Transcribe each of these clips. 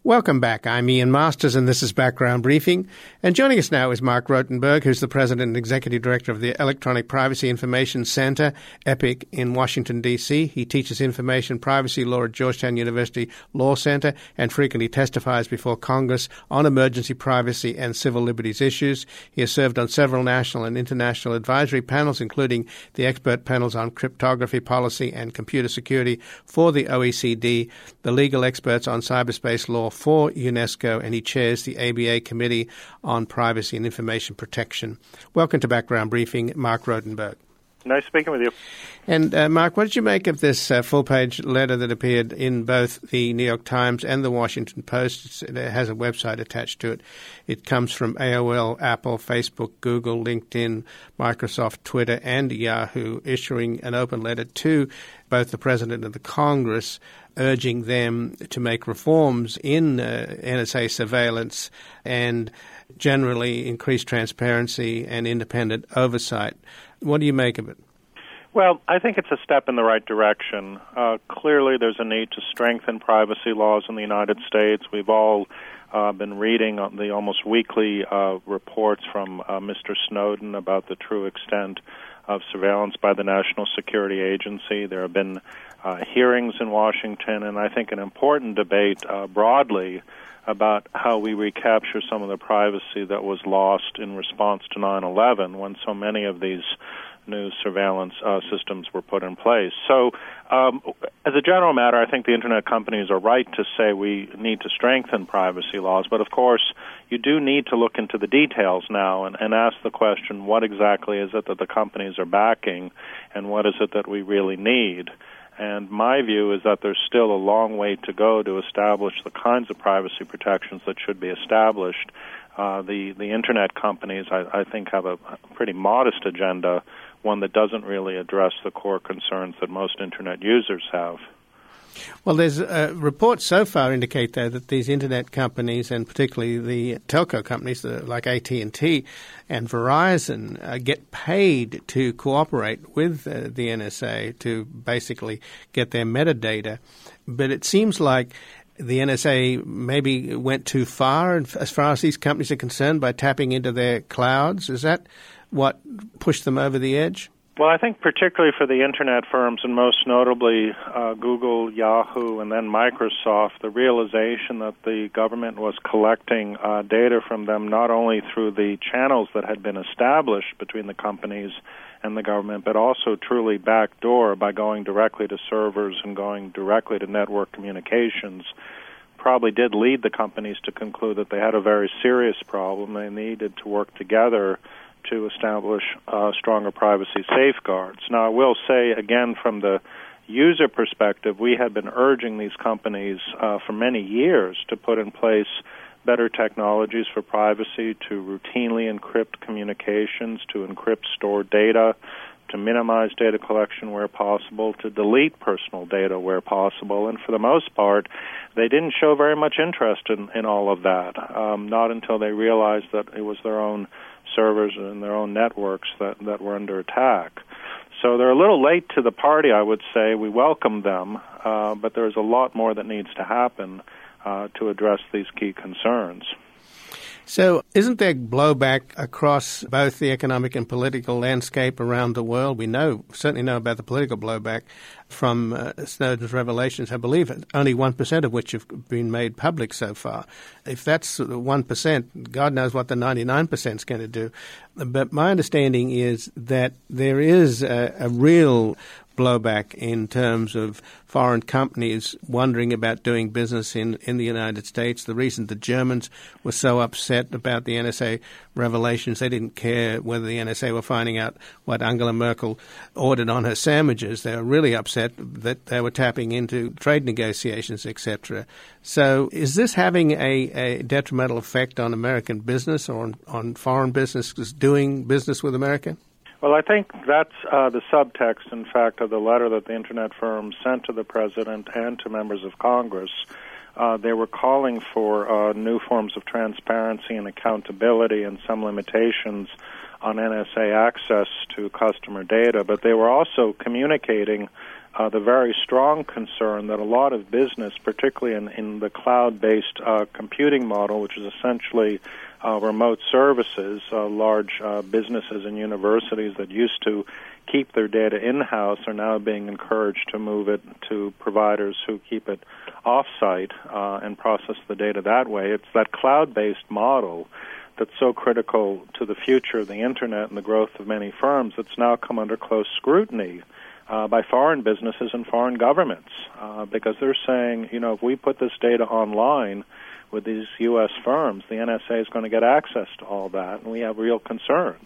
Welcome back. I'm Ian Masters, and this is Background Briefing. And joining us now is Mark Rotenberg, who's the President and Executive Director of the Electronic Privacy Information Center, EPIC, in Washington, D.C. He teaches information privacy law at Georgetown University Law Center and frequently testifies before Congress on emergency privacy and civil liberties issues. He has served on several national and international advisory panels, including the expert panels on cryptography policy and computer security for the OECD, the legal experts on cyberspace law for UNESCO, and he chairs the ABA Committee on Privacy and Information Protection. Welcome to Background Briefing, Mark Rotenberg. Nice speaking with you. And Mark, what did you make of this full-page letter that appeared in both the New York Times and the Washington Post? It has a website attached to it. It comes from AOL, Apple, Facebook, Google, LinkedIn, Microsoft, Twitter, and Yahoo, issuing an open letter to both the President and the Congress, urging them to make reforms in NSA surveillance and generally increase transparency and independent oversight. What do you make of it? Well, I think it's a step in the right direction. Clearly, there's a need to strengthen privacy laws in the United States. We've all been reading the almost weekly reports from Mr. Snowden about the true extent of surveillance by the National Security Agency. There have been hearings in Washington, and I think an important debate broadly about how we recapture some of the privacy that was lost in response to 9/11 when so many of these new surveillance systems were put in place. So as a general matter, I think the Internet companies are right to say we need to strengthen privacy laws, but of course you do need to look into the details now and ask the question, what exactly is it that the companies are backing and what is it that we really need? And my view is that there's still a long way to go to establish the kinds of privacy protections that should be established. The Internet companies, I think, have a pretty modest agenda, one that doesn't really address the core concerns that most Internet users have. Well, there's reports so far indicate, though, that these Internet companies, and particularly the telco companies like AT&T and Verizon, get paid to cooperate with the NSA to basically get their metadata. But it seems like the NSA maybe went too far as far as these companies are concerned by tapping into their clouds. Is that what pushed them over the edge? Well, I think particularly for the Internet firms, and most notably Google, Yahoo, and then Microsoft, the realization that the government was collecting data from them not only through the channels that had been established between the companies and the government, but also truly backdoor by going directly to servers and going directly to network communications, probably did lead the companies to conclude that they had a very serious problem. They needed to work together to establish stronger privacy safeguards. Now, I will say, again, from the user perspective, we had been urging these companies for many years to put in place better technologies for privacy, to routinely encrypt communications, to encrypt stored data, to minimize data collection where possible, to delete personal data where possible. And for the most part, they didn't show very much interest in all of that, not until they realized that it was their own servers and their own networks that were under attack. So they're a little late to the party, I would say. We welcome them, but there's a lot more that needs to happen to address these key concerns. So isn't there blowback across both the economic and political landscape around the world? We certainly know about the political blowback from Snowden's revelations, I believe only 1% of which have been made public so far. If that's 1%, God knows what the 99% is going to do. But my understanding is that there is a real blowback in terms of foreign companies wondering about doing business in the United States. The reason the Germans were so upset about the NSA revelations, they didn't care whether the NSA were finding out what Angela Merkel ordered on her sandwiches. They were really upset that they were tapping into trade negotiations, etc. So is this having a detrimental effect on American business or on foreign businesses doing business with America? Well, I think that's the subtext, in fact, of the letter that the Internet firms sent to the President and to members of Congress. They were calling for new forms of transparency and accountability and some limitations on NSA access to customer data, but they were also communicating the very strong concern that a lot of business, particularly in the cloud-based computing model, which is essentially remote services, large businesses and universities that used to keep their data in-house are now being encouraged to move it to providers who keep it off-site and process the data that way. It's that cloud-based model that's so critical to the future of the Internet and the growth of many firms that's now come under close scrutiny by foreign businesses and foreign governments because they're saying, if we put this data online with these U.S. firms, the NSA is going to get access to all that, and we have real concerns.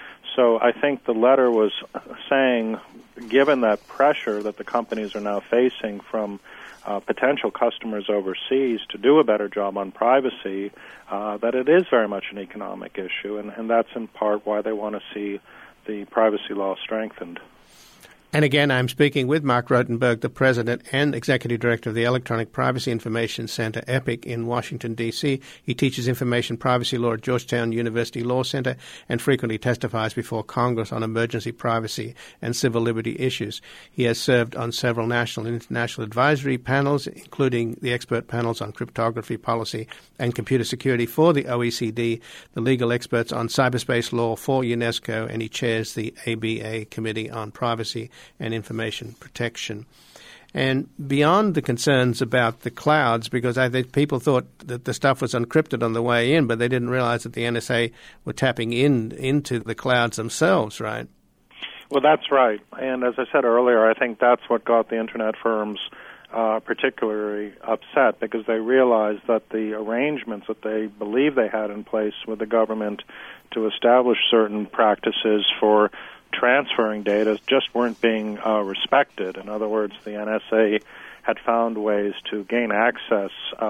So I think the letter was saying, given that pressure that the companies are now facing from potential customers overseas to do a better job on privacy, that it is very much an economic issue, and that's in part why they want to see the privacy law strengthened. And again, I'm speaking with Mark Rotenberg, the president and executive director of the Electronic Privacy Information Center, EPIC, in Washington, D.C. He teaches information privacy law at Georgetown University Law Center and frequently testifies before Congress on emergency privacy and civil liberty issues. He has served on several national and international advisory panels, including the expert panels on cryptography policy and computer security for the OECD, the legal experts on cyberspace law for UNESCO, and he chairs the ABA Committee on Privacy and Information Protection. And beyond the concerns about the clouds, because I think people thought that the stuff was encrypted on the way in, but they didn't realize that the NSA were tapping into the clouds themselves, right? Well, that's right. And as I said earlier, I think that's what got the Internet firms particularly upset, because they realized that the arrangements that they believed they had in place with the government to establish certain practices for transferring data just weren't being respected. In other words, the NSA had found ways to gain access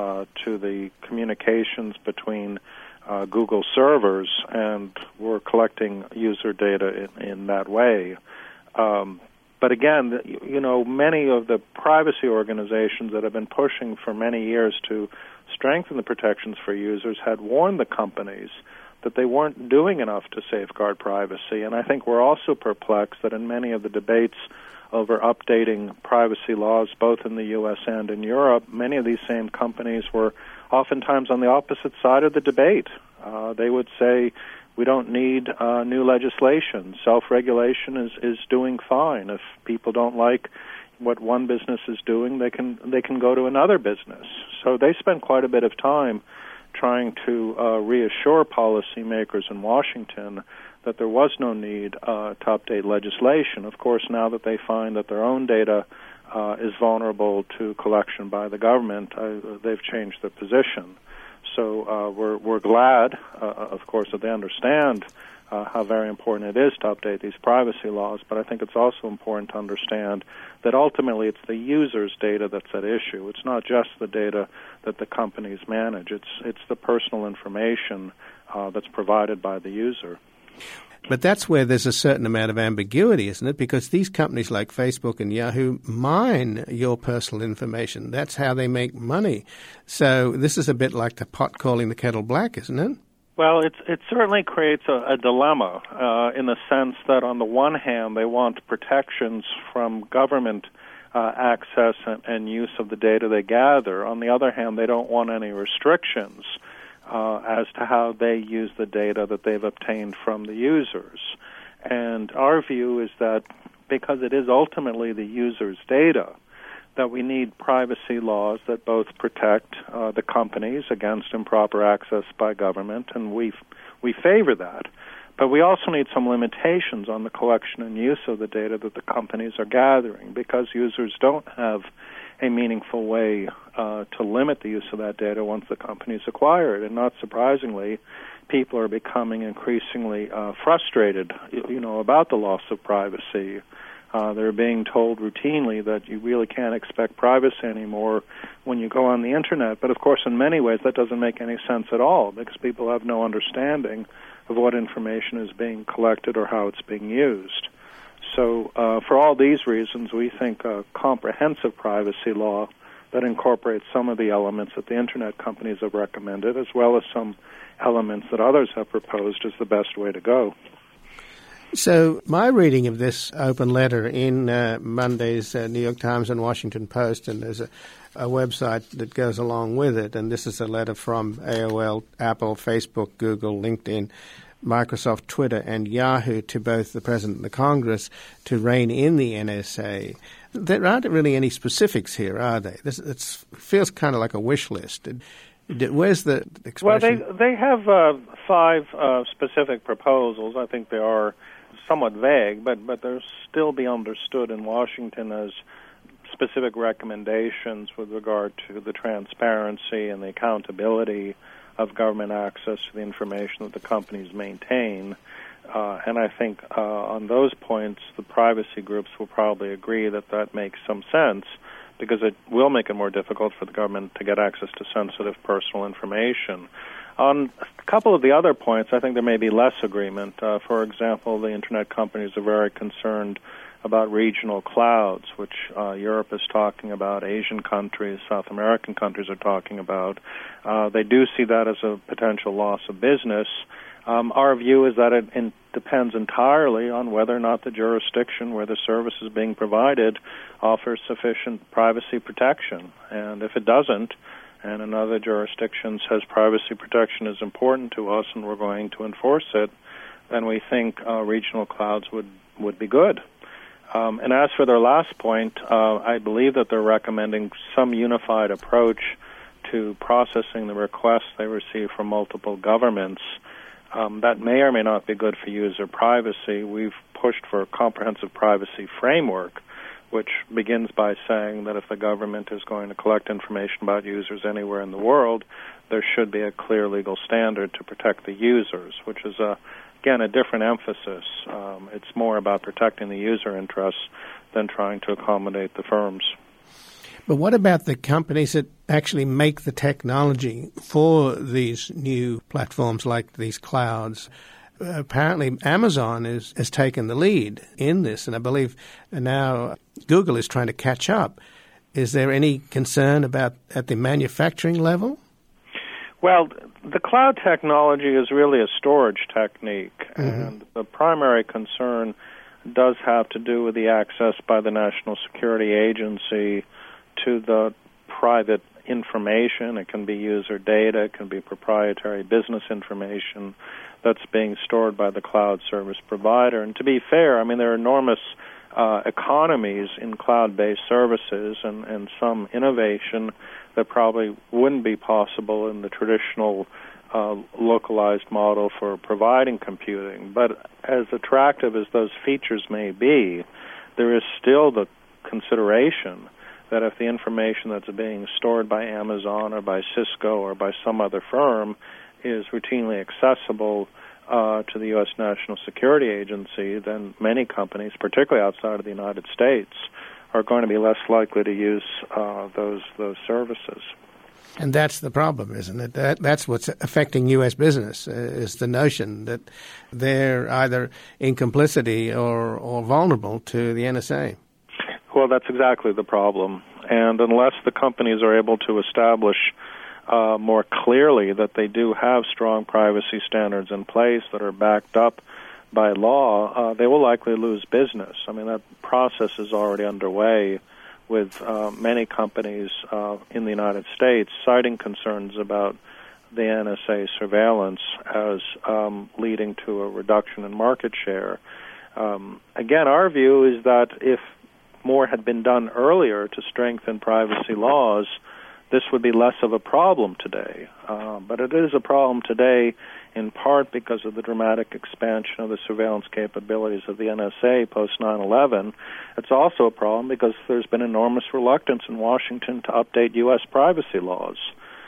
to the communications between Google servers and were collecting user data in that way. But again, many of the privacy organizations that have been pushing for many years to strengthen the protections for users had warned the companies that they weren't doing enough to safeguard privacy. And I think we're also perplexed that in many of the debates over updating privacy laws, both in the U.S. and in Europe, many of these same companies were oftentimes on the opposite side of the debate. They would say, we don't need new legislation. Self-regulation is doing fine. If people don't like what one business is doing, they can go to another business. So they spend quite a bit of time trying to reassure policymakers in Washington that there was no need to update legislation. Of course, now that they find that their own data is vulnerable to collection by the government, they've changed their position. So we're glad, of course, that they understand how very important it is to update these privacy laws, but I think it's also important to understand that ultimately it's the user's data that's at issue. It's not just the data that the companies manage. It's the personal information that's provided by the user. But that's where there's a certain amount of ambiguity, isn't it? Because these companies like Facebook and Yahoo mine your personal information. That's how they make money. So this is a bit like the pot calling the kettle black, isn't it? Well, it certainly creates a dilemma in the sense that on the one hand they want protections from government access and use of the data they gather. On the other hand, they don't want any restrictions as to how they use the data that they've obtained from the users. And our view is that because it is ultimately the user's data, that we need privacy laws that both protect the companies against improper access by government, and we favor that. But we also need some limitations on the collection and use of the data that the companies are gathering, because users don't have a meaningful way to limit the use of that data once the companies acquire it. And not surprisingly, people are becoming increasingly frustrated, about the loss of privacy. They're being told routinely that you really can't expect privacy anymore when you go on the Internet. But, of course, in many ways that doesn't make any sense at all, because people have no understanding of what information is being collected or how it's being used. So for all these reasons, we think a comprehensive privacy law that incorporates some of the elements that the Internet companies have recommended, as well as some elements that others have proposed, is the best way to go. So my reading of this open letter in Monday's New York Times and Washington Post, and there's a website that goes along with it, and this is a letter from AOL, Apple, Facebook, Google, LinkedIn, Microsoft, Twitter, and Yahoo to both the President and the Congress to rein in the NSA. There aren't really any specifics here, are they? It feels kind of like a wish list. Where's the expression? Well, they have 5 specific proposals. I think they are somewhat vague, but they'll still be understood in Washington as specific recommendations with regard to the transparency and the accountability of government access to the information that the companies maintain. And I think on those points, the privacy groups will probably agree that makes some sense, because it will make it more difficult for the government to get access to sensitive personal information. On a couple of the other points, I think there may be less agreement. For example, the Internet companies are very concerned about regional clouds, which Europe is talking about, Asian countries, South American countries are talking about. They do see that as a potential loss of business. Our view is that it depends entirely on whether or not the jurisdiction where the service is being provided offers sufficient privacy protection. And if it doesn't, and in other jurisdictions says privacy protection is important to us and we're going to enforce it, then we think regional clouds would be good. And as for their last point, I believe that they're recommending some unified approach to processing the requests they receive from multiple governments. That may or may not be good for user privacy. We've pushed for a comprehensive privacy framework, which begins by saying that if the government is going to collect information about users anywhere in the world, there should be a clear legal standard to protect the users, which is, again, a different emphasis. It's more about protecting the user interests than trying to accommodate the firms. But what about the companies that actually make the technology for these new platforms like these clouds? Apparently Amazon has taken the lead in this, and I believe now Google is trying to catch up. Is there any concern about at the manufacturing level? Well, the cloud technology is really a storage technique, and the primary concern does have to do with the access by the National Security Agency to the private information. It can be user data, it can be proprietary business information that's being stored by the cloud service provider. And to be fair, I mean, there are enormous economies in cloud-based services and some innovation that probably wouldn't be possible in the traditional localized model for providing computing. But as attractive as those features may be, there is still the consideration that if the information that's being stored by Amazon or by Cisco or by some other firm is routinely accessible to the U.S. National Security Agency, then many companies, particularly outside of the United States, are going to be less likely to use those services. And that's the problem, isn't it? That's what's affecting U.S. business, is the notion that they're either in complicity or vulnerable to the NSA. Well, that's exactly the problem. And unless the companies are able to establish more clearly that they do have strong privacy standards in place that are backed up by law, they will likely lose business. I mean, that process is already underway with many companies in the United States citing concerns about the NSA surveillance as leading to a reduction in market share. Again, our view is that if more had been done earlier to strengthen privacy laws, this would be less of a problem today. But it is a problem today in part because of the dramatic expansion of the surveillance capabilities of the NSA post 9/11. It's also a problem because there's been enormous reluctance in Washington to update U.S. privacy laws.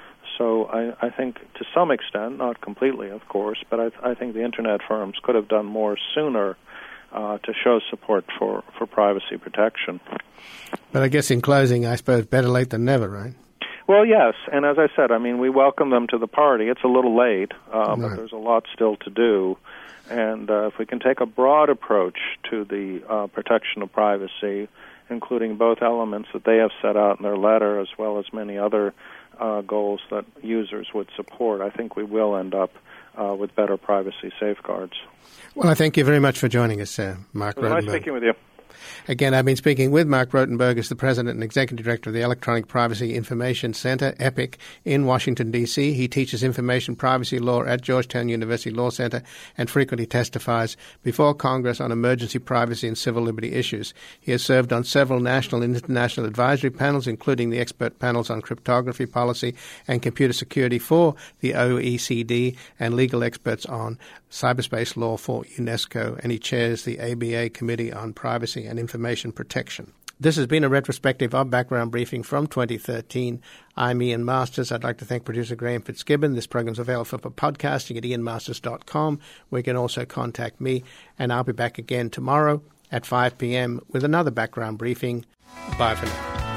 So I think to some extent, not completely, of course, but I think the Internet firms could have done more sooner to show support for privacy protection. But I guess in closing, I suppose better late than never, right? Well, yes, and as I said, I mean, we welcome them to the party. It's a little late, but there's a lot still to do. And if we can take a broad approach to the protection of privacy including both elements that they have set out in their letter as well as many other goals that users would support, I think we will end up with better privacy safeguards. Well, I thank you very much for joining us, Mark Rotenberg. Nice speaking with you. Again, I've been speaking with Mark Rotenberg as the President and Executive Director of the Electronic Privacy Information Center, EPIC, in Washington, D.C. He teaches information privacy law at Georgetown University Law Center and frequently testifies before Congress on emergency privacy and civil liberty issues. He has served on several national and international advisory panels, including the expert panels on cryptography policy and computer security for the OECD, and legal experts on cyberspace law for UNESCO, and he chairs the ABA Committee on Privacy and Information Protection. This has been a retrospective of Background Briefing from 2013. I'm Ian Masters. I'd like to thank producer Graham Fitzgibbon. This program is available for podcasting at ianmasters.com, where you can also contact me, and I'll be back again tomorrow at 5 p.m. with another Background Briefing. Bye for now.